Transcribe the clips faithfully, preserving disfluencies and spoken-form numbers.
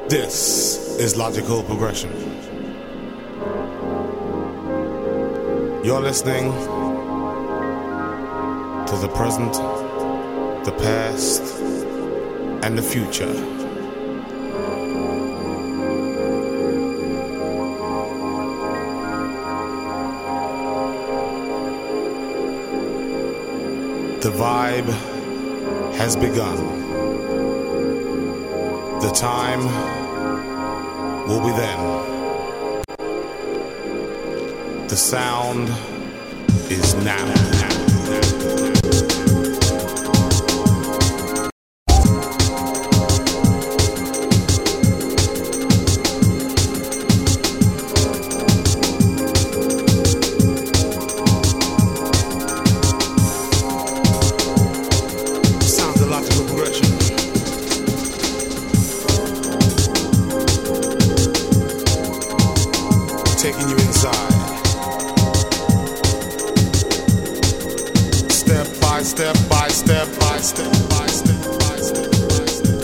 This is Logical Progression. You're listening to the present, the past, and the future. The vibe has begun. The time will be then. The sound is now. Sounds of logical progression. Taking you inside. Step by step by step by step by step by step by step.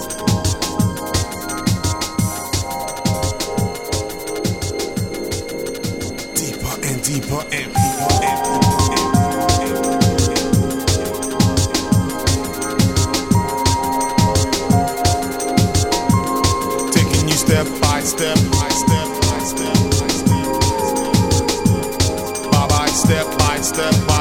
Deeper and deeper and deeper and deeper. Taking you step by step by step by step by step by step by step.